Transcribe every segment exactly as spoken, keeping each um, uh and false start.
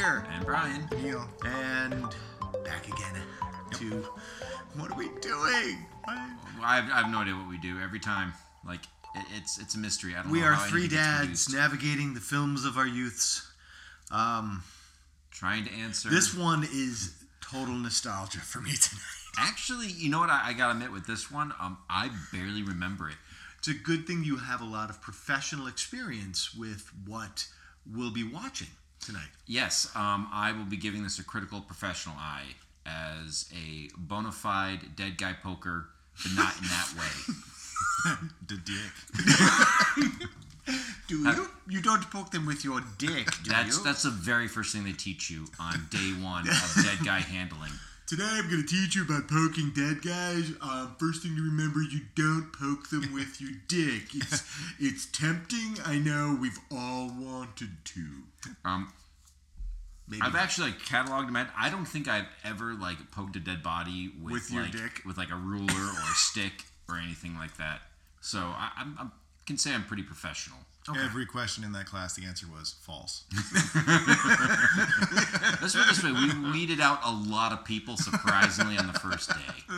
Tyler. And Brian. Neil. And back again yep. to what are we doing? What? I, have, I have no idea what we do every time. Like, it, it's it's a mystery. I don't we know are how three dads produced. navigating the films of our youths. Um, Trying to answer. This one is total nostalgia for me tonight. Actually, you know what? I, I gotta admit with this one, um, I barely remember it. It's a good thing you have a lot of professional experience with what we'll be watching tonight. Yes, um, I will be giving this a critical professional eye as a bona fide dead guy poker, but not in that way. The dick. Do you? Uh, you don't poke them with your dick, do that's, you? That's the very first thing they teach you on day one of dead guy handling. Today I'm going to teach you about poking dead guys. Um, first thing to remember, you don't poke them with your dick. It's it's tempting. I know we've all wanted to. Um, Maybe I've not. actually like cataloged them. I don't think I've ever like poked a dead body with, with your like, dick, with like a ruler or a stick or anything like that. So I, I'm, I can say I'm pretty professional. Okay. Every question in that class, the answer was false. Let's put it this way: we weeded out a lot of people surprisingly on the first day.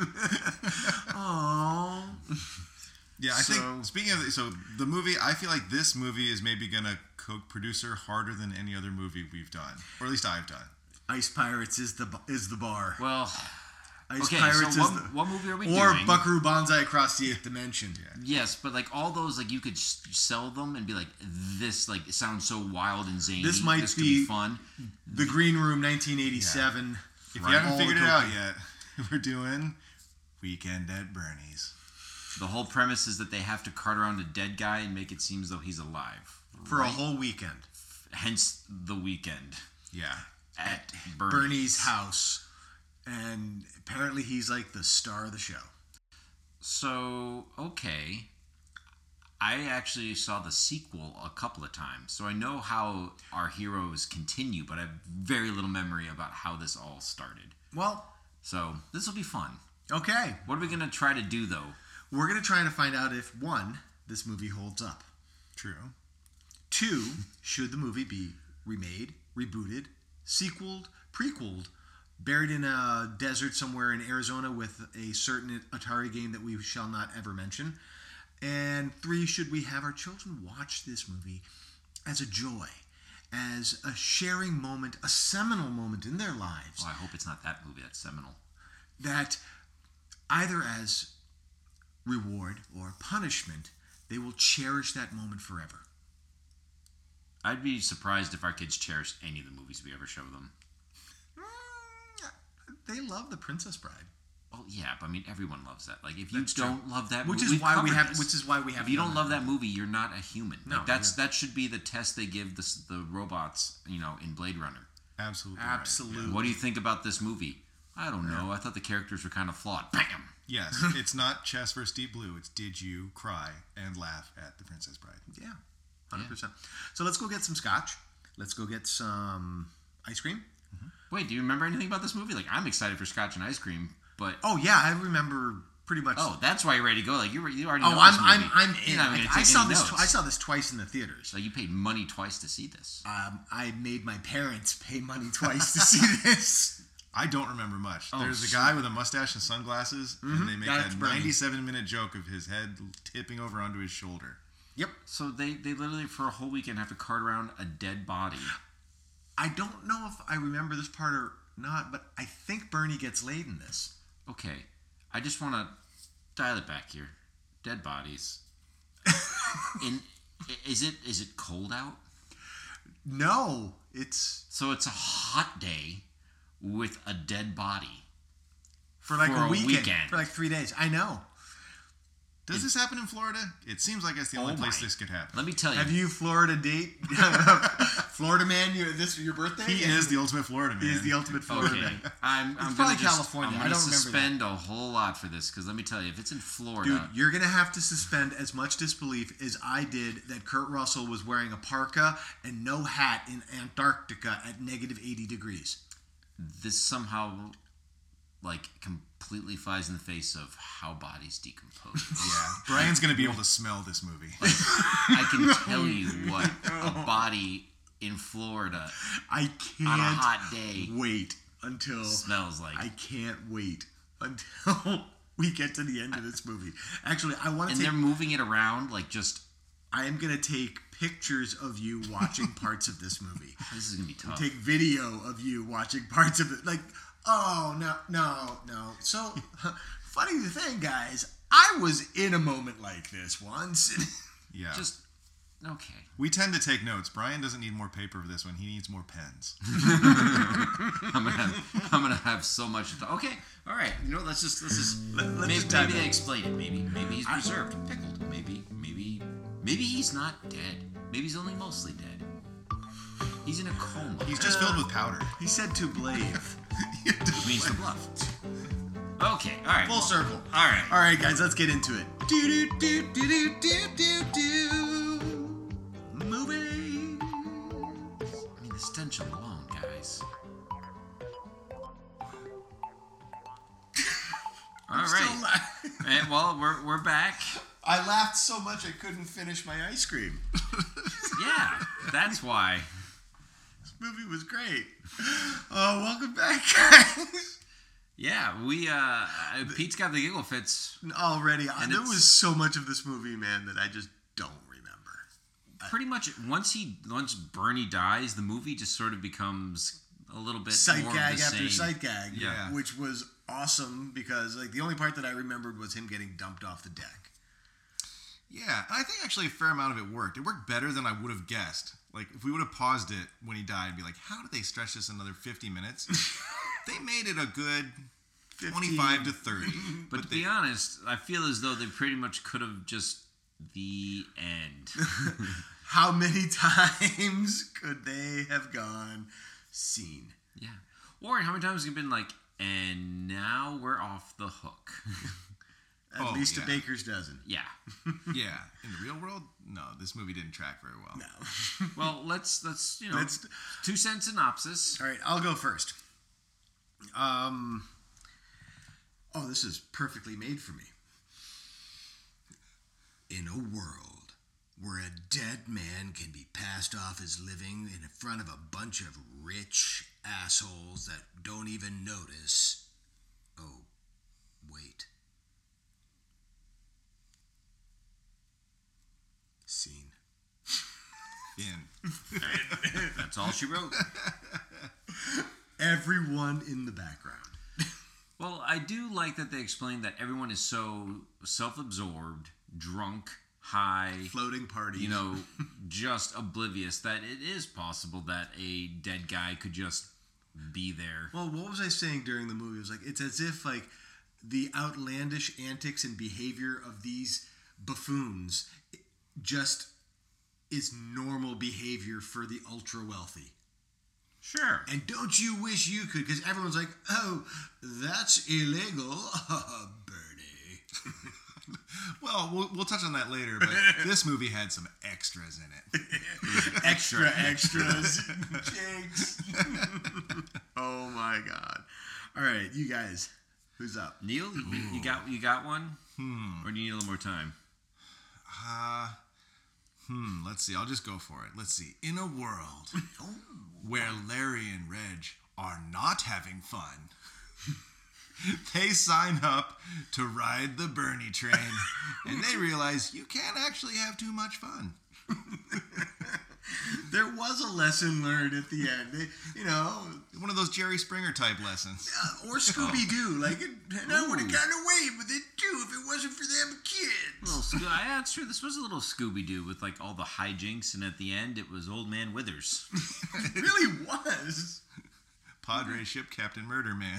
Aww. Yeah, I so, think speaking of so the movie, I feel like this movie is maybe gonna cook producer harder than any other movie we've done, or at least I've done. Ice Pirates is the is the bar. Well. Ice okay, Pirates so what, is the, what movie are we or doing? Or Buckaroo Banzai Across the Eighth Dimension. Yeah. Yes, but like all those, like you could sh- sell them and be like, this like it sounds so wild and zany. This might this be, could be fun. The Green Room, nineteen eighty-seven. Yeah. If right. you haven't all figured it out yet, we're doing Weekend at Bernie's. The whole premise is that they have to cart around a dead guy and make it seem as though he's alive for right? a whole weekend. Hence the weekend. Yeah, at Bernie's, Bernie's house. And apparently he's like the star of the show. So, okay. I actually saw the sequel a couple of times. So I know how our heroes continue, but I have very little memory about how this all started. Well. So, this will be fun. Okay. What are we going to try to do, though? We're going to try to find out if, one, this movie holds up. True. Two, should the movie be remade, rebooted, sequeled, prequeled, buried in a desert somewhere in Arizona with a certain Atari game that we shall not ever mention. And three, should we have our children watch this movie as a joy, as a sharing moment, a seminal moment in their lives? Oh, I hope it's not that movie that's seminal. That either as reward or punishment, they will cherish that moment forever. I'd be surprised if our kids cherish any of the movies we ever show them. They love The Princess Bride. Well, yeah, but I mean, everyone loves that. Like, if you that's don't true. love that which movie, is why we have, this. which is why we have. If you don't love that movie, you're not a human. No, like, that's that should be the test they give the the robots, you know, in Blade Runner. Absolutely, absolutely. Right. What do you think about this movie? I don't know. I thought the characters were kind of flawed. Bam. Yes, it's not Chess versus Deep Blue. It's did you cry and laugh at The Princess Bride? Yeah, one hundred percent. So let's go get some scotch. Let's go get some ice cream. Mm-hmm. Wait, do you remember anything about this movie? Like, I'm excited for scotch and ice cream, but oh yeah, I remember pretty much. Oh, that's why you're ready to go. Like you, you already. Oh, know I'm, this I'm, movie. I'm in. You're not Like, take I saw any this. notes. Tw- I saw this twice in the theaters. So you paid money twice to see this. Um, I made my parents pay money twice to see this. I don't remember much. Oh, There's a so- guy with a mustache and sunglasses, Mm-hmm. and they make That's a Bernie. ninety-seven minute joke of his head tipping over onto his shoulder. Yep. So they, they literally for a whole weekend have to cart around a dead body. I don't know if I remember this part or not, but I think Bernie gets laid in this. Okay, I just want to dial it back here. Dead bodies. in is it is it cold out? No, it's So it's a hot day with a dead body for like for a, a weekend, weekend. for like three days. I know. Does it, this happen in Florida? It seems like it's the only Oh place my. this could happen. Let me tell you. Have you Florida date? Florida man, you this your birthday? He is the ultimate Florida man. He is the ultimate Florida Okay, man. I'm, I'm It's gonna probably just, California. I'm I gonna don't remember suspend a whole lot for this because let me tell you, if it's in Florida, Dude, you're going to have to suspend as much disbelief as I did that Kurt Russell was wearing a parka and no hat in Antarctica at negative eighty degrees. this somehow like completely flies in the face of how bodies decompose. Yeah, Brian's going to be able to smell this movie. Like, I can tell you what a body in Florida I can't on a hot day wait until smells like. I can't wait until we get to the end of this movie. Actually, I want to and take they're moving it around like just. I am going to take pictures of you watching parts of this movie. This is gonna be tough. Take video of you watching parts of it. Like, oh, no, no, no. So, funny thing, guys, I was in a moment like this once. Yeah. Just okay. We tend to take notes. Brian doesn't need more paper for this one. He needs more pens. I'm gonna have, I'm gonna have so much. To, okay, all right. You know, let's just let's just Let- let's maybe, just dive maybe in. they explain it. Maybe maybe he's preserved, pickled. Maybe maybe maybe he's not dead. Maybe he's only mostly dead. He's in a coma. He's just filled with powder. He said to blave. Which means to bluff. Okay, all right. Full circle. All right. All right, guys, let's get into it. Do do do do do do do do. Movie. I mean, the stench alone, guys. All I'm still right. laughing. And, well, we're we're back. I laughed so much I couldn't finish my ice cream. Yeah, that's why. This movie was great. Oh, welcome back, guys. Yeah, we uh, Pete's got the giggle fits. Already, I, And there it's- was so much of this movie, man, that I just don't remember. Pretty much once he once Bernie dies, the movie just sort of becomes a little bit Sight more gag of the after same. sight gag, Yeah. which was awesome because like the only part that I remembered was him getting dumped off the deck. Yeah, and I think actually a fair amount of it worked. It worked better than I would have guessed. Like, if we would have paused it when he died and be like, how did they stretch this another fifty minutes? They made it a good twenty-five to thirty. But to they, be honest, I feel as though they pretty much could have just the end. How many times could they have gone scene? Yeah. Or how many times have you been like, and now we're off the hook? At Oh, least yeah. a baker's dozen. Yeah. yeah, in the real world, no, this movie didn't track very well. No. Well, let's let's you know Let's- two cent synopsis. All right, I'll go first. Um. Oh, this is perfectly made for me. In a world where a dead man can be passed off as living in front of a bunch of rich assholes that don't even notice. Oh, wait. Scene. In. That's all she wrote. Everyone in the background. Well, I do like that they explain that everyone is so self-absorbed, drunk, high, Floating party. you know, just oblivious that it is possible that a dead guy could just be there. Well, what was I saying during the movie? It was like it's as if like the outlandish antics and behavior of these buffoons just is normal behavior for the ultra wealthy. Sure. And don't you wish you could? Because everyone's like, "Oh, that's illegal, Bernie." Well, well, we'll touch on that later, but this movie had some extras in it. Extra extras, jinx. Oh my god! All right, you guys, who's up? Neil, you, you got you got one? Hmm. Or do you need a little more time? Uh, hmm, let's see. I'll just go for it. Let's see. In a world where Larry and Reg are not having fun, they sign up to ride the Bernie train, and they realize you can't actually have too much fun. There was a lesson learned at the end. They- you know, One of those Jerry Springer type lessons. uh, or Scooby Doo. Like, it, and I would have gotten away with it too if it wasn't for them kids. Little Sco- yeah, that's true. This was a little Scooby Doo with like all the hijinks, and at the end, it was Old Man Withers. It really was. Padre Ship Captain Murder Man.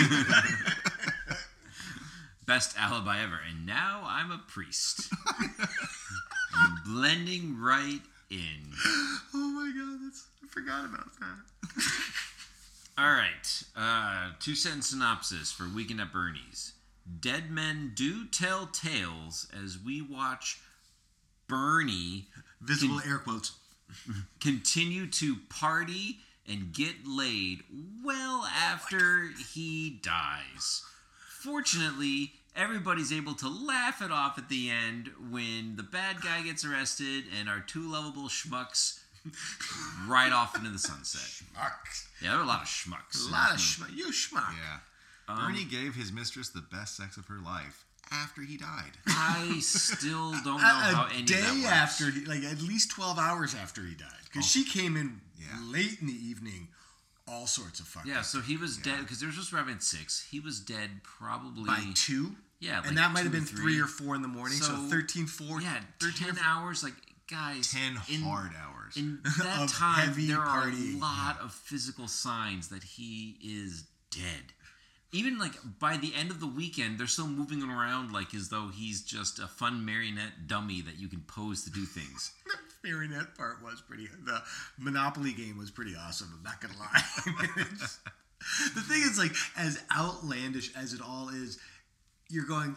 Best alibi ever. And now I'm a priest. I'm blending right in. Oh my god, that's I forgot about that. All right. Uh, two sentence synopsis for Weekend at Bernie's. Dead men do tell tales as we watch Bernie Visible air quotes. continue to party and get laid well after he dies. Fortunately, everybody's able to laugh it off at the end when the bad guy gets arrested and our two lovable schmucks right off into the sunset. Schmucks. Yeah, there were a lot of schmucks. A in lot of this movie. schmuck. You schmuck. Yeah. Um, Bernie gave his mistress the best sex of her life after he died. I still don't know A, how a any day of that works. after, he, like at least twelve hours after he died, because she came in Yeah. late in the evening, all sorts of fucked Yeah, up. so he was dead because they were supposed to arrive at six. He was dead probably By two, Yeah, like and that might two have or been three. three or four in the morning. So, So, thirteen, four, Yeah, thirteen ten or- hours. Like guys, Ten in, hard hours. In that Of time, heavy there are partying. a lot of physical signs that he is dead. Even like by the end of the weekend, they're still moving around like as though he's just a fun marionette dummy that you can pose to do things. The marionette part was pretty. The Monopoly game was pretty awesome. I'm not gonna lie. It's- the thing is, like, as outlandish as it all is, you're going,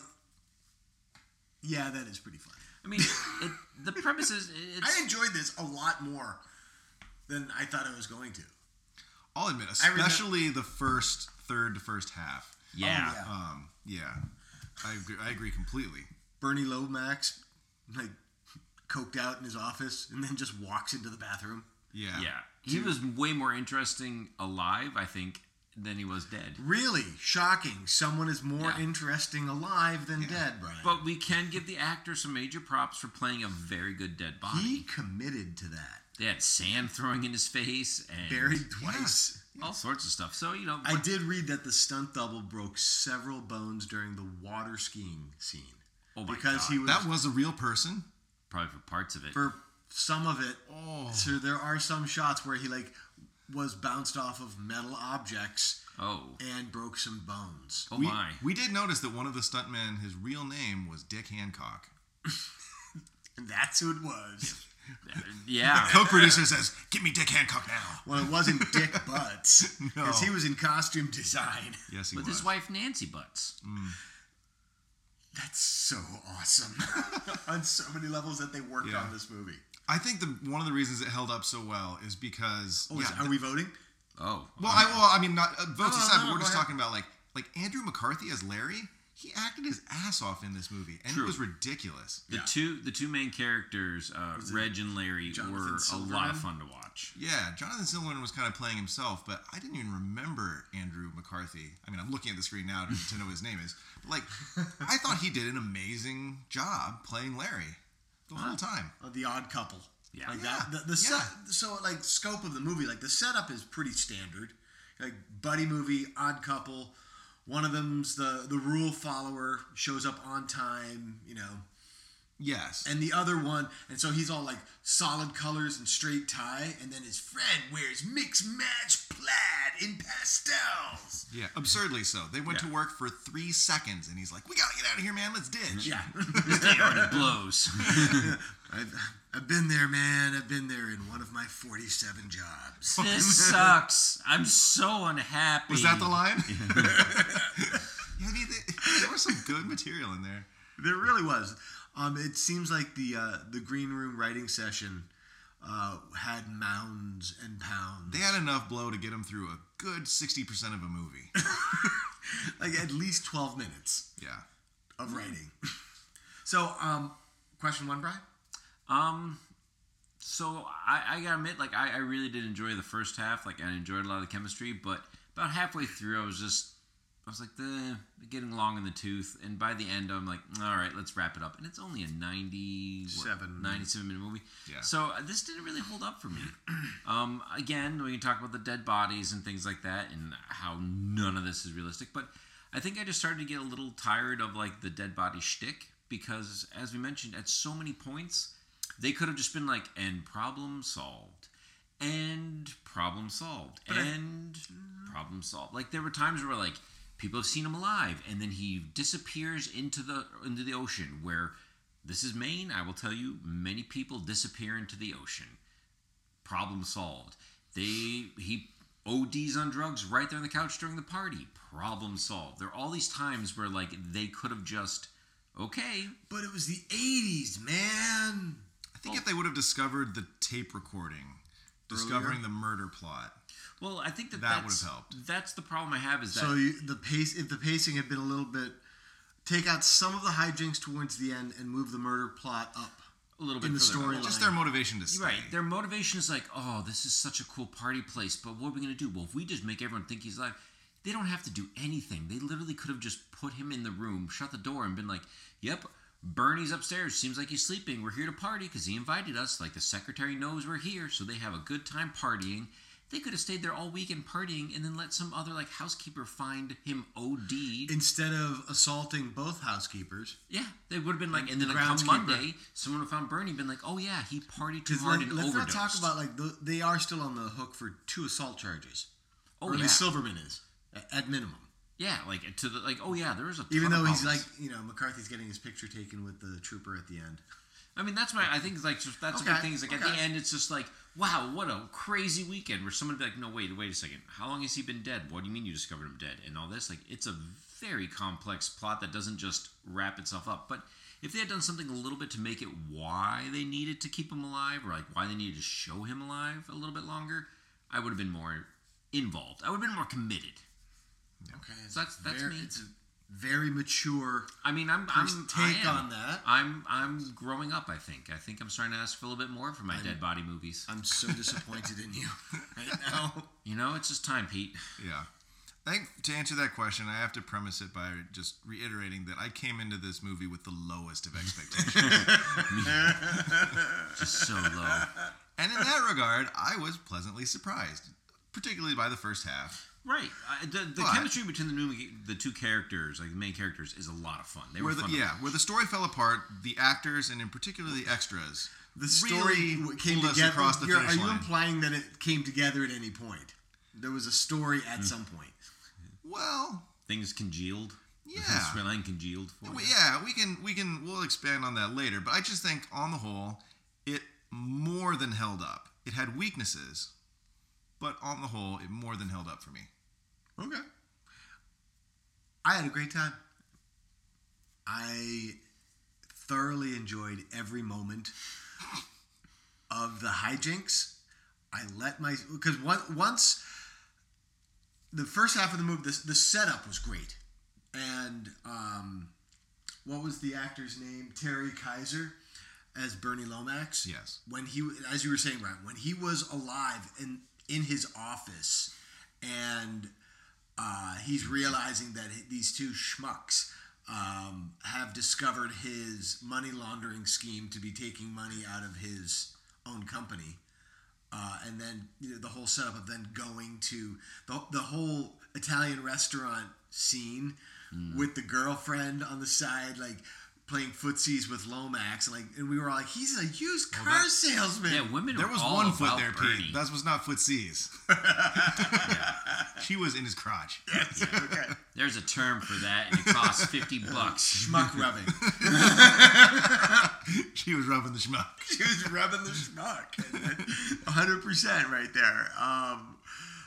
yeah, that is pretty fun. I mean, it, the premise is it's, I enjoyed this a lot more than I thought I was going to. I'll admit, I remember- especially the first third to first half. yeah. Oh, yeah. Um, yeah, I agree, I agree completely. Bernie Lomax, like, coked out in his office and then just walks into the bathroom. Yeah, Yeah, he was way more interesting alive, I think, than he was dead. Really shocking. Someone is more Yeah. interesting alive than dead, Brian. But we can give the actor some major props for playing a very good dead body. he committed to that. They had sand throwing in his face and Buried twice. all sorts of stuff. So, you know, I did read that the stunt double broke several bones during the water skiing scene. oh my because God. he was, that was a real person. probably for parts of it. for some of it, Oh, so there are some shots where he, like, was bounced off of metal objects oh, and broke some bones. oh we, my. we did notice that one of the stuntmen, his real name was Dick Hancock. And that's who it was. Yeah. Co-producer says, "Give me Dick Hancock now." Well, it wasn't Dick Butts. No. Because he was in costume design. Yes, he With was. his wife Nancy Butts. That's so awesome. On so many levels that they worked Yeah. on this movie. I think the one of the reasons it held up so well is because Oh, is- yeah, are we voting? Oh. well, I well, I mean, not uh, votes No, no, aside, no, but we're go just ahead. talking about like like Andrew McCarthy as Larry. He acted his ass off in this movie, and True. it was ridiculous. The Yeah. two the two main characters, uh, Was it Reg and Larry, Jonathan were a lot Silverman? of fun to watch. Yeah, Jonathan Silverman was kind of playing himself, but I didn't even remember Andrew McCarthy. I mean, I'm looking at the screen now to, to know his name is. But like, I thought he did an amazing job playing Larry the whole time. Uh, the Odd Couple. Yeah. Like Yeah, that. The, the yeah. set, so like scope of the movie, like the setup is pretty standard. Like buddy movie, Odd Couple. One of them's the the rule follower, shows up on time, you know, Yes. and the other one, and so he's all like solid colors and straight tie, and then his friend wears mixed match plaid in pastels. Yeah, absurdly so. They went Yeah. to work for three seconds, and he's like, "We gotta get out of here, man. Let's ditch." Yeah. This day already blows. I've, I've been there, man. I've been there in one of my forty-seven jobs. This sucks. I'm so unhappy. Was that the line? yeah, I mean, they, there was some good material in there. There really was. Um, it seems like the uh, the green room writing session uh, had mounds and pounds. They had enough blow to get them through a good sixty percent of a movie. like at least twelve minutes Yeah. of writing. So, um, question one, Brian? Um, so I, I gotta admit, like I, I really did enjoy the first half. Like I enjoyed a lot of the chemistry, but about halfway through, I was just, I was like, the getting long in the tooth. And by the end, I'm like, all right, let's wrap it up. And it's only a ninety, Seven. ninety-seven minute movie. Yeah. So uh, this didn't really hold up for me. um, again, we can talk about the dead bodies and things like that, and how none of this is realistic. But I think I just started to get a little tired of like the dead body shtick because, as we mentioned, at so many points. They could have just been like, and problem solved, and problem solved, But I- and problem solved. Like there were times where like people have seen him alive, and then he disappears into the into the ocean. Where this is Maine, I will tell you, many people disappear into the ocean. Problem solved. They he O Ds on drugs right there on the couch during the party. Problem solved. There are all these times where like they could have just okay. But it was the eighties, man. I think if they would have discovered the tape recording, discovering the murder plot, Well, I think that That that's, would have helped. That's the problem I have is that So you, the pace, if the pacing had been a little bit, take out some of the hijinks towards the end and move the murder plot up. a little bit In the further. storyline. Just their motivation to stay. Right. Their motivation is like, oh, this is such a cool party place, but what are we going to do? Well, if we just make everyone think he's alive, they don't have to do anything. They literally could have just put him in the room, shut the door, and been like, yep, Bernie's upstairs. Seems like he's sleeping. We're here to party because he invited us. Like, the secretary knows we're here, so they have a good time partying. They could have stayed there all weekend partying and then let some other, like, housekeeper find him O D'd. Instead of assaulting both housekeepers. Yeah, they would have been like, and, And then the like, come groundskeeper. Monday, someone would have found Bernie and been like, oh yeah, he partied too Because hard let, and let's overdosed. not talk about, like, the, they are still on the hook for two assault charges. Oh, or at yeah. least Silverman is, at, at minimum. Yeah, like, to the, like, oh yeah, there was a ton Even of though he's problems. like, you know, McCarthy's getting his picture taken with the trooper at the end. I mean, that's why I think, like, just, that's a Okay, good thing, is like, at okay. the end, it's just like, wow, what a crazy weekend, where someone would be like, no, wait, wait a second, how long has he been dead? What do you mean you discovered him dead? And all this, like, it's a very complex plot that doesn't just wrap itself up. But if they had done something a little bit to make it why they needed to keep him alive, or like why they needed to show him alive a little bit longer, I would have been more involved. I would have been more committed. Okay. So that's- that's very, me. It's a very mature I mean, I'm, I'm take I am. on that. I'm I'm growing up. I think. I think I'm starting to ask for a little bit more for my dead body movies. I'm so disappointed in you right now. You know, it's just time, Pete. Yeah. I think to answer that question, I have to premise it by just reiterating that I came into this movie with the lowest of expectations. Just so low. And in that regard, I was pleasantly surprised, particularly by the first half. Right. Uh, the the But- chemistry between the new, the two characters, like the main characters, is a lot of fun. They were Where the, fun. to yeah, watch. where the story fell apart, the actors and in particular the extras, The story really w- came pulled us together. across the You're- finish are you line. implying that it came together at any point? There was a story at some point. Well, Things congealed. Yeah. The storyline congealed for we- you. yeah, we can we can we'll expand on that later. But I just think on the whole, it more than held up. It had weaknesses, but on the whole, it more than held up for me. Okay. I had a great time. I thoroughly enjoyed every moment of the hijinks. I let my because once the first half of the movie, the, the setup was great, and um, what was the actor's name? Terry Kaiser as Bernie Lomax. Yes. When he, as you were saying, Ryan, when he was alive in in his office, and uh, he's realizing that these two schmucks um, have discovered his money laundering scheme to be taking money out of his own company. Uh, and then you know, the whole setup of then going to the, the whole Italian restaurant scene Mm. with the girlfriend on the side, like playing footsies with Lomax. Like, and we were all like, he's a used car that- salesman. Yeah, women There are was all one foot about there, Bernie. Pete. That was not foot C's. She was in his crotch. Okay. There's a term for that, and it costs fifty bucks. Schmuck rubbing. She was rubbing the schmuck. She was rubbing the schmuck. one hundred percent right there. Um,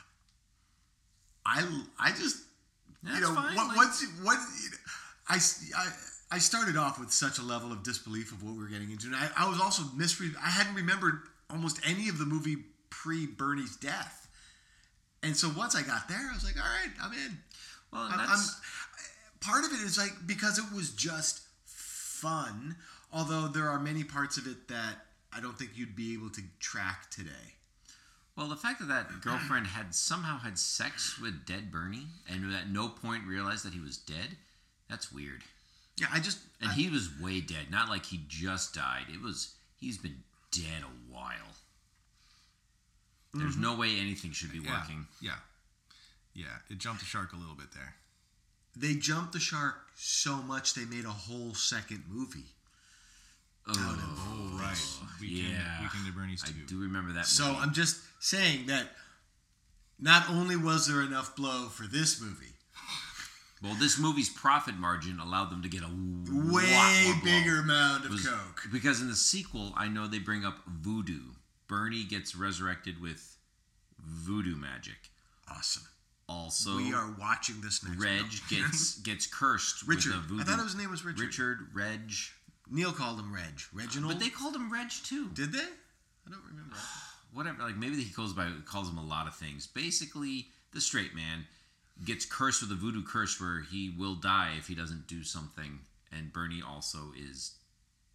I, I just, That's you know, fine, what, like- what's, what, you know, I, I, I started off with such a level of disbelief of what we were getting into. And I, I was also misre- I hadn't remembered almost any of the movie pre Bernie's death. And so once I got there, I was like, all right, I'm in. Well, and I'm, that's I'm- part of it is like because it was just fun, although there are many parts of it that I don't think you'd be able to track today. well, the fact that that girlfriend had somehow had sex with dead Bernie, and at no point realized that he was dead. That's weird. Yeah, I just And I- he was way dead. Not like he just died. It was he's been dead a while. There's no way anything should be Yeah, working. yeah, yeah. It jumped the shark a little bit there. they jumped the shark so much they made a whole second movie. Oh, Right. Weekend, yeah. Weekend at Bernie's I two. do remember that. So movie. I'm just saying that not only was there enough blow for this movie, Well, this movie's profit margin allowed them to get a w- way lot more blow. bigger amount of Was- coke. Because in the sequel, I know they bring up voodoo. Bernie gets resurrected with voodoo magic. Awesome. Also, we are watching this next. Reg film. gets gets cursed Richard. with a voodoo. I thought his name was Richard. Richard, Reg. Neil called him Reg. Reginald. But they called him Reg too. did they? I don't remember. Whatever. Like maybe he calls by calls him a lot of things. Basically, the straight man gets cursed with a voodoo curse where he will die if he doesn't do something. And Bernie also is like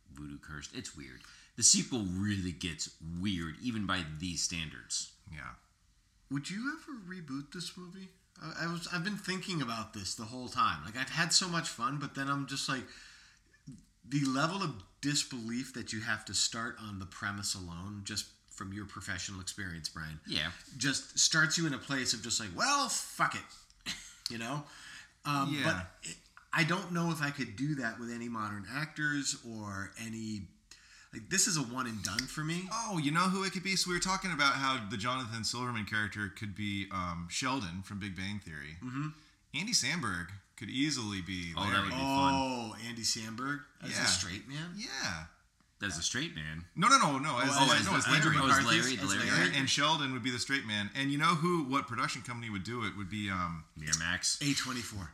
voodoo cursed. It's weird. The sequel really gets weird, even by these standards. Yeah. Would you ever reboot this movie? I, I was. I've been thinking about this the whole time. Like I've had so much fun, but then I'm just like, the level of disbelief that you have to start on the premise alone, just from your professional experience, Brian. Yeah. Just starts you in a place of just like, well, fuck it, you know. Um, Yeah. But it, I don't know if I could do that with any modern actors or any. Like this is a one and done for me. Oh, you know who it could be? So we were talking about how the Jonathan Silverman character could be um, Sheldon from Big Bang Theory. Mm-hmm. Andy Samberg could easily be Oh, Larry. that would be fun. Oh, Andy Samberg as Yeah. a straight man. Yeah. As a straight man. No, no, no, no. As, Oh, as, as- no, as as Larry. Andrew Oh, as McCarthy's- Larry, as Larry. Larry. And, and Sheldon would be the straight man. And you know who? What production company would do it? Would be um, Miramax. A twenty-four.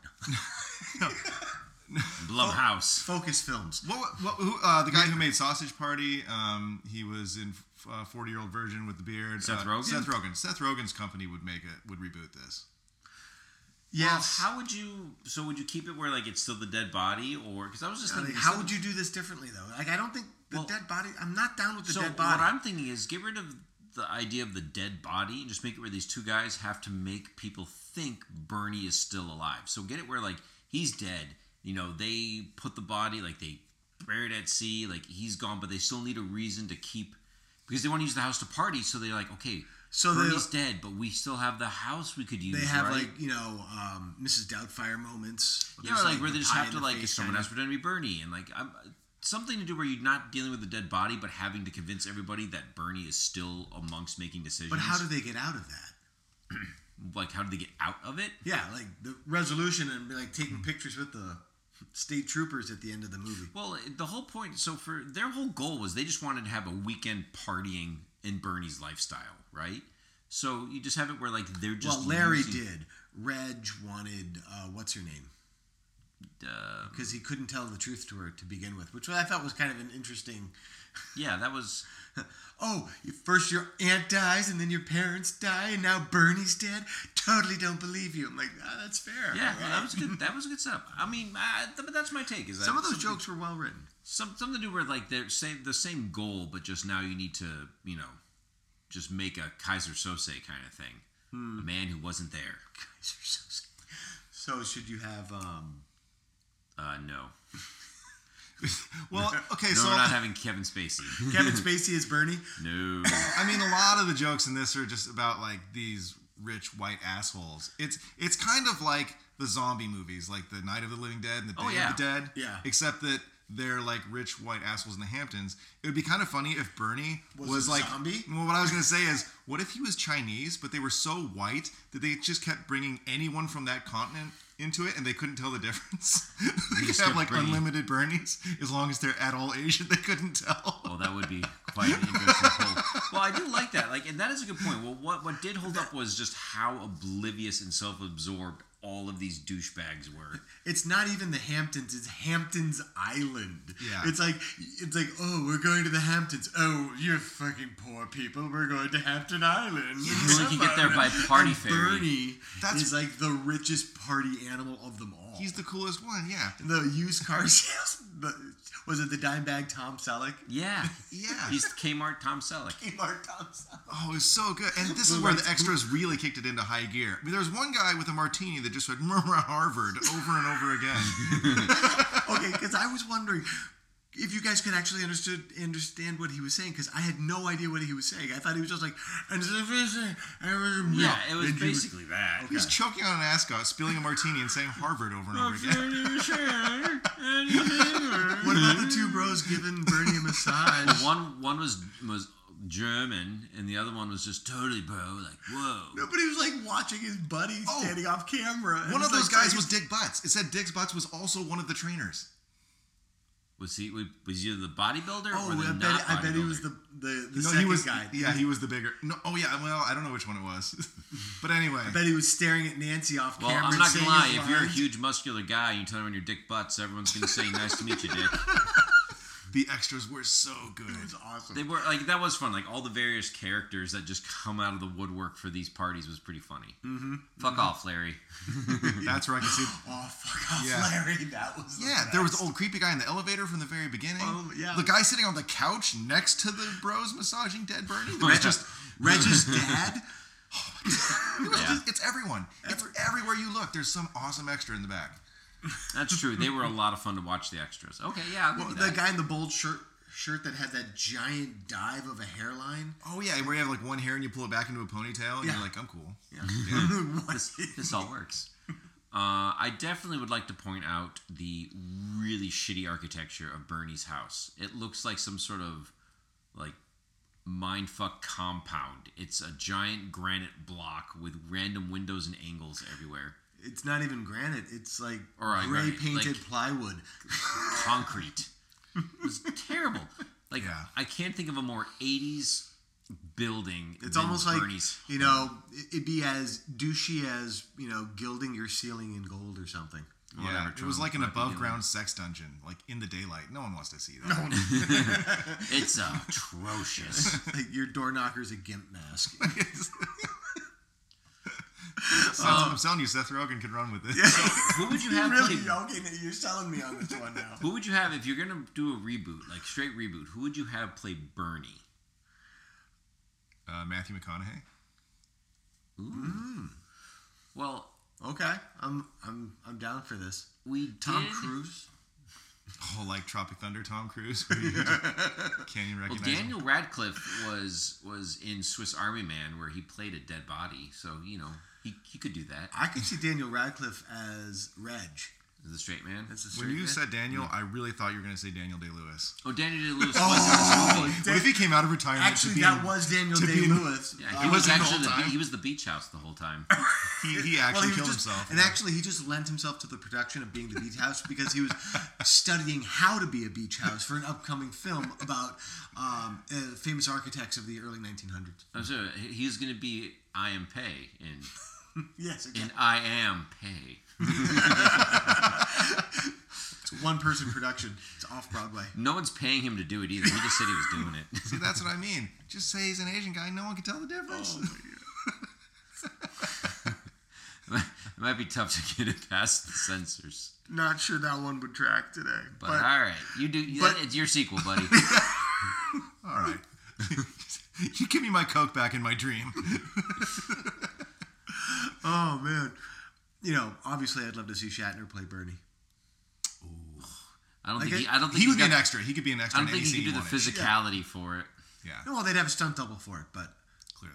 Blumhouse. Focus Films. what? What? Who, uh, the guy who made Sausage Party. Um, he was in uh, forty Year Old Virgin with the beard. Seth uh, Rogen? Seth Rogen. Seth Rogen's company would make it. Would reboot this. Yes. Well, how would you? So would you keep it where like it's still the dead body, or because I was just Like, thinking, how would you do this differently though? Like I don't think the Well, dead body. I'm not down with the So dead body. what I'm thinking is get rid of the idea of the dead body and just make it where these two guys have to make people think Bernie is still alive. So get it where like he's dead. You know, they put the body like they buried at sea, like he's gone, but they still need a reason to keep because they want to use the house to party. So they're like, okay, So Bernie's they- dead, but we still have the house we could use. they have right? like you know um, Missus Doubtfire moments. Yeah, There's, or like where the they just pie have in to the like face someone kinda- has to pretend to be Bernie, and like I'm, something to do where you're not dealing with the dead body, but having to convince everybody that Bernie is still amongst making decisions. But how do they get out of that? like how do they get out of it? Yeah, like the resolution and like taking pictures with the state troopers at the end of the movie. Well, the whole point. So for their whole goal was they just wanted to have a weekend partying in Bernie's lifestyle, right? So you just have it where like they're just Well, Larry using- did. Reg wanted uh, what's her name? Uh, Because he couldn't tell the truth to her to begin with, which I thought was kind of an interesting. yeah, that was. Oh, you- first your aunt dies and then your parents die, and now Bernie's dead. Totally don't believe you. I'm like, ah, that's fair. Yeah, all well, right. that was good. That was a good setup. I mean, I, but that's my take. Is that Some of those something- jokes were well written. Some something to do where like they're same the same goal, but just now you need to you know, just make a Kaiser Sose kind of thing. Hmm. A man who wasn't there. So should you have? um Uh, no, Well, okay, no, so we're not having Kevin Spacey. Kevin Spacey as Bernie? No. I mean, a lot of the jokes in this are just about like these rich white assholes. It's it's kind of like the zombie movies, like the Night of the Living Dead and the Day Oh, yeah. of the Dead. Yeah. Except that they're like rich white assholes in the Hamptons. It would be kind of funny if Bernie Was was, a like zombie? Well, what I was gonna say is, what if he was Chinese, but they were so white that they just kept bringing anyone from that continent into it, and they couldn't tell the difference. They could just have kept like bringing- unlimited Bernies as long as they're at all Asian. They couldn't tell. Well, that would be quite an interesting poll. Well, I do like that. Like, and that is a good point. Well, what what did hold up was just how oblivious and self-absorbed all of these douchebags were. It's not even the Hamptons. It's Hamptons Island. Yeah. It's like it's like oh, we're going to the Hamptons. Oh, you're fucking poor people. We're going to Hampton Island. You only can get there by party and ferry. Bernie That's- is like the richest party animal of them all. He's the coolest one. Yeah. the used car sales. The, was it the dime bag Tom Selleck? Yeah. Yeah. He's Kmart Tom Selleck. Kmart Tom Selleck. Oh, it's so good. And this is where the extras really kicked it into high gear. I mean, there was one guy with a martini that just said "Murmur Harvard" over and over again. Okay, because I was wondering if you guys could actually understood understand what he was saying, because I had no idea what he was saying. I thought he was just like, Yeah, it was And he basically that. He was choking on an ascot, spilling a martini, and saying Harvard over and over again. What about the two bros giving Bernie a massage? One one was was German, and the other one was just totally bro, like whoa. Nobody was like watching his buddy Oh. standing off camera. And One of it's those like, guys was Dick Butts. It said Dick Butts was also one of the trainers. Was he was he the bodybuilder Oh, or the I not bet, I bet he bodybuilder? was the the, the No, second he was. guy. Yeah, he was the bigger. No, oh yeah. Well, I don't know which one it was, but anyway. I bet he was staring at Nancy off Well, camera. I'm and not saying gonna lie. his If you're a lines. huge muscular guy and you tell everyone you're Dick Butts, everyone's gonna say, "Nice to meet you, Dick." The extras were so good. It was awesome. They were like that was fun. Like all the various characters that just come out of the woodwork for these parties was pretty funny. Mm-hmm. Fuck mm-hmm. off, Larry. That's where I can see. Oh, fuck off, Yeah. Larry. That was the Yeah, best. there was the old creepy guy in the elevator from the very beginning. Oh, yeah. The guy sitting on the couch next to the bros massaging dead Bernie. Oh, yeah. It's just, Reg's dad. it was Yeah. just, it's everyone. It's everywhere you look. There's some awesome extra in the back. That's true. They were a lot of fun to watch the extras. Okay, yeah, I'll give Well, you the that. guy in the bold shirt shirt that had that giant dive of a hairline. Oh yeah, where you have like one hair and you pull it back into a ponytail, and Yeah. you're like, I'm cool. Yeah. this, this all works. Uh, I definitely would like to point out the really shitty architecture of Bernie's house. It looks like some sort of like mindfuck compound. It's a giant granite block with random windows and angles everywhere. It's not even granite. It's like Or, uh, gray right, painted like- plywood. Concrete. It was terrible. Like Yeah. I can't think of a more eighties building. It's than almost like, Bernie's. you know, it'd be as douchey as, you know, gilding your ceiling in gold or something. Whatever Yeah, it was Trump like an might be above doing. ground sex dungeon, like in the daylight. No one wants to see that. It's atrocious. Like your door knocker's a gimp mask. So, I'm telling you, Seth Rogen could run with this. Who would you have really? play? Okay, you're selling me on this one now. Who would you have if you're gonna do a reboot, like straight reboot? Who would you have play Bernie? Uh, Matthew McConaughey. Ooh. Well, Okay, I'm I'm I'm down for this. we Tom did- Cruise. Oh, like Tropic Thunder, Tom Cruise. Can't even Well, recognize him. Daniel Radcliffe was was in Swiss Army Man, where he played a dead body. So you know he he could do that I could see Daniel Radcliffe as Reg. as a straight man. As a When straight you man. said Daniel, I really thought you were going to say Daniel Day-Lewis. Oh, Daniel Day-Lewis was Oh, in this movie. What if he came out of retirement Actually, to be that in- was Daniel to be in- Day-Lewis. Yeah, Uh, he was wasn't the actually whole the, time? be- he was the beach house the whole time. he, he Well, actually he was killed just, himself. and actually, he just lent himself to the production of being the beach house because he was studying how to be a beach house for an upcoming film about um, uh, famous architects of the early nineteen hundreds. I'm sorry, he- he's going to be I Am Pei in Yes, in again, I Am Pei. it's a one-person production. It's off Broadway. No one's paying him to do it either. He just said he was doing it. See, that's what I mean. Just say he's an Asian guy. No one can tell the difference. It might be tough to get it past the censors. Not sure that one would track today, But, all right, you do. but- it's your sequel, buddy. All right. You give me my Coke back in my dream. oh man, you know, obviously, I'd love to see Shatner play Bernie. I don't Like think. He, it- I don't think He he's would be got- an extra. He could be an I extra don't in think any he scene could do the wanted. physicality for it. Yeah, Well, they'd have a stunt double for it, but clearly.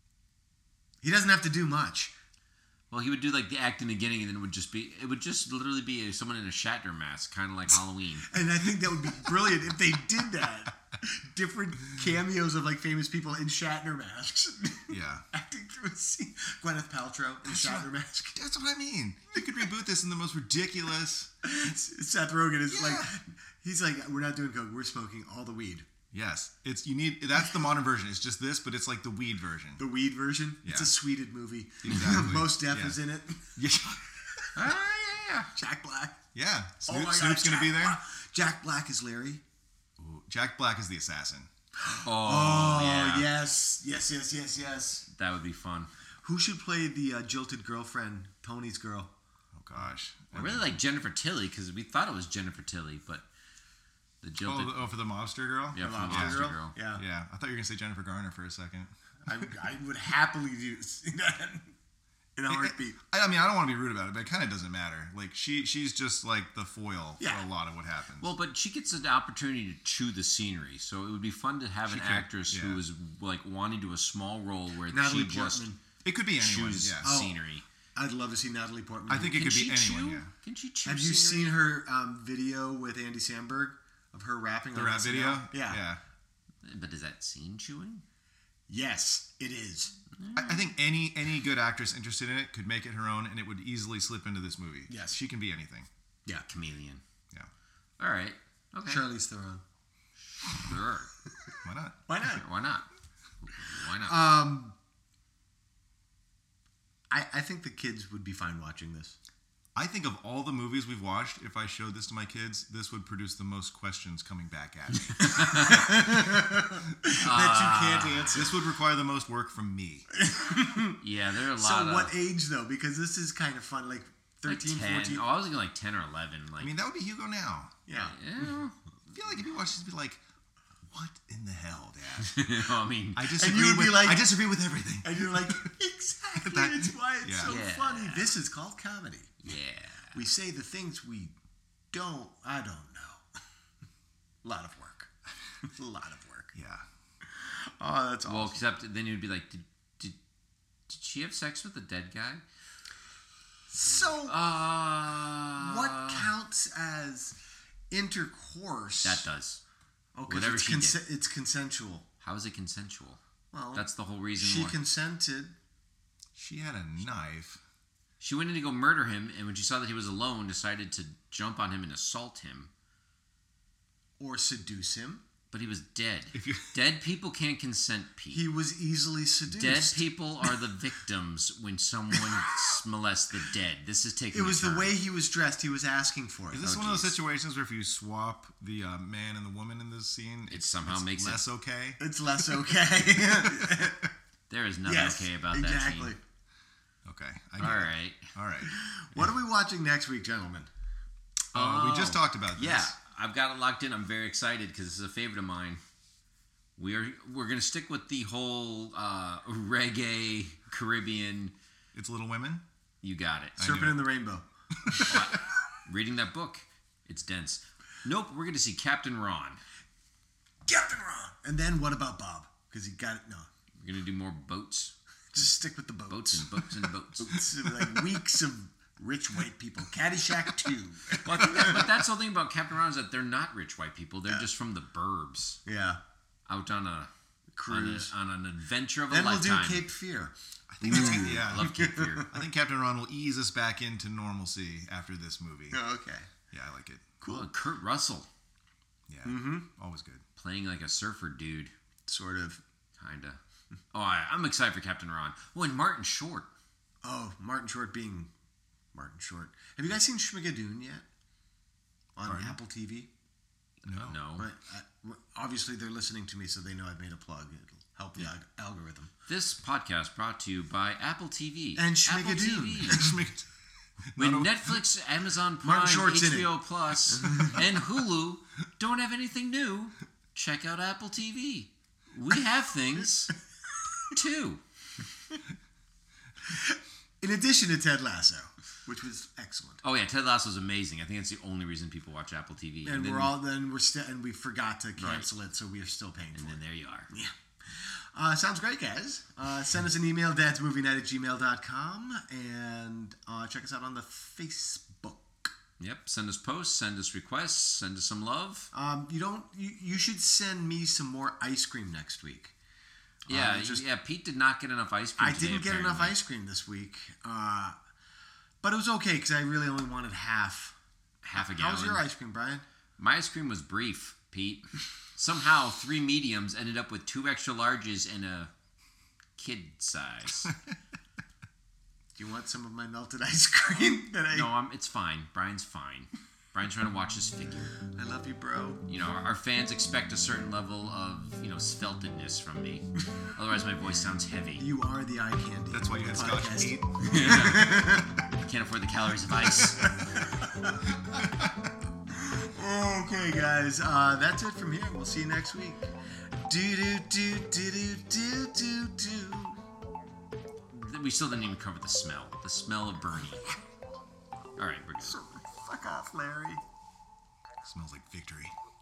he doesn't have to do much. Well, he would do like the act in the beginning, and then it would just be. It would just literally be someone in a Shatner mask, kind of like Halloween. And I think that would be brilliant if they did that. Different cameos of like famous people in Shatner masks. Yeah. Acting through a scene. Gwyneth Paltrow in That's Shatner what- mask. That's what I mean. You could reboot this in the most ridiculous. Seth Rogen is Yeah. like, he's like, we're not doing coke, we're smoking all the weed. Yes, it's you need. That's the modern version. It's just this, but it's like the weed version. The weed version. It's Yeah. a sweeted movie. Exactly. Most Def Yeah. is in it. Yeah. Ah, yeah, Jack Black. Yeah. Snoop, oh my Snoop's God, gonna be Jack there. Black. Jack Black is Larry. Ooh, Jack Black is the assassin. Oh, Oh, yeah. yes. Yes, yes, yes, yes. That would be fun. Who should play the uh, jilted girlfriend, Tony's girl? Oh gosh. I really like Jennifer Tilly because we thought it was Jennifer Tilly, but the Oh, jilted. the- oh, for the mobster girl. Yeah, The from Lobster Monster Girl? Girl. Yeah. Yeah. I thought you were gonna say Jennifer Garner for a second. I, I would happily do that in a heartbeat. I, I mean, I don't want to be rude about it, but it kind of doesn't matter. Like she, she's just like the foil Yeah. for a lot of what happens. Well, but she gets an opportunity to chew the scenery, so it would be fun to have She an could, actress yeah. who was like wanting to do a small role where Natalie she just Portman. it could be anyone. chews Yeah. Oh. scenery. I'd love to see Natalie Portman. I think it Can could she be anyone. chew? Yeah. Can she chew? Have you scenery? seen her um, video with Andy Samberg of her rapping? The on rap S N video. L? Yeah. Yeah. But is that scene chewing? Yes, it is. I, I think any any good actress interested in it could make it her own, and it would easily slip into this movie. Yes. She can be anything. Yeah. Chameleon. Yeah. All right. Okay. Charlize Theron. Sure. Why not? Why not? Why not? Why not? Um, I I think the kids would be fine watching this. I think of all the movies we've watched, if I showed this to my kids, this would produce the most questions coming back at me. That you can't answer. This would require the most work from me. Yeah, there are a lot So of... what age though? Because this is kind of fun, like like thirteen, ten. fourteen. Oh, I was thinking like ten or eleven. Like, I mean, that would be Hugo now. Yeah. yeah. I feel like if you watch this, you'd be like, what in the hell, Dad? I mean, I And disagree you would with be like- I disagree with everything. And you're like, exactly. That- It's why it's yeah. so Yeah. funny. This is called comedy. yeah. We say the things we don't. I don't know. A lot of work. A lot of work. Yeah. Oh, that's awesome. Well, except then you'd be like, did, did, did she have sex with a dead guy? So, Uh, what counts as intercourse? That does. Oh, 'cause whatever it's, she conse- it's consensual. How is it consensual? Well, That's the whole reason she why. consented. She had a knife. She went in to go murder him, and when she saw that he was alone, decided to jump on him and assault him. Or seduce him. But he was dead. If you Dead people can't consent, Pete. He was easily seduced. Dead people are the victims when someone molests the dead. This is taking It was a the turn. way he was dressed. He was asking for it. Is this Oh, one of those geez. situations where if you swap the uh, man and the woman in this scene, It somehow it's makes it- less okay? It's less okay. There is nothing yes, okay about exactly. that scene. Okay. I All get it. right. All right. What are we watching next week, gentlemen? Uh, we just Oh, talked about this. Yeah, I've got it locked in. I'm very excited because this is a favorite of mine. We are we're gonna stick with the whole uh, reggae Caribbean. It's Little Women. You got it. I Serpent knew it. in the Rainbow. Reading that book, it's dense. Nope, we're gonna see Captain Ron. Captain Ron. And then what about Bob? Because he got it. No. We're gonna do more boats, Just stick with the boats. boats and boats and boats. It's like weeks of rich white people. Caddyshack two. Well, I think that, but that's the whole thing about Captain Ron is that they're not rich white people. They're just from the burbs, Yeah. out on a Cruise. on, a, on an adventure of a Then we'll lifetime. do Cape Fear. I think that's I yeah. love Cape Fear. I think Captain Ron will ease us back into normalcy after this movie. Oh, okay. Yeah, I like it. Cool. Oh, Kurt Russell Yeah, Mm-hmm. always good. playing like a surfer dude, Sort of. kinda. Oh, I, I'm excited for Captain Ron. Oh, and Martin Short. Oh, Martin Short being Martin Short. Have you guys seen Schmigadoon yet? On Pardon? Apple T V? No. No. Right. I, obviously, they're listening to me, so they know I've made a plug. It'll help the al- algorithm. This podcast brought to you by Apple T V. And Apple Schmigadoon. T V. When Not a- Netflix, Amazon Prime, Martin Short's in H B it. O Plus, and Hulu don't have anything new, check out Apple T V. We have things, too. In addition to Ted Lasso, which was excellent. Oh, yeah, Ted Lasso is amazing. I think that's the only reason people watch Apple T V. And, then, we're all then we're still and we forgot to cancel it, so we are still paying And for then it. there you are. Yeah. Uh, sounds great, guys. Uh, send us an email, dadsmovienight at gmail dot com, and uh, check us out on the Facebook. Yep, send us posts, send us requests, send us some love. Um, you don't. You, you should send me some more ice cream next week. Yeah, Uh, just- yeah. Pete did not get enough ice cream I today, didn't get enough apparently. ice cream this week, uh, but it was okay because I really only wanted half. Half a How gallon. was your ice cream, Brian? My ice cream was brief, Pete. Somehow, three mediums ended up with two extra larges and a kid size. Do you want some of my melted ice cream? That I No, I'm, it's fine. Brian's fine. Brian's trying to watch his figure. I love you, bro. You know, our, our fans expect a certain level of, you know, sveltedness from me. Otherwise, my voice sounds heavy. You are the eye candy. That's why you had Scotch Podcast. eight. I can't afford the calories of ice. Okay, guys, uh, that's it from here. We'll see you next week. Do do do do do do do do. We still didn't even cover the smell. The smell of Bernie. All right, we're good. Fuck off, Larry. Smells like victory.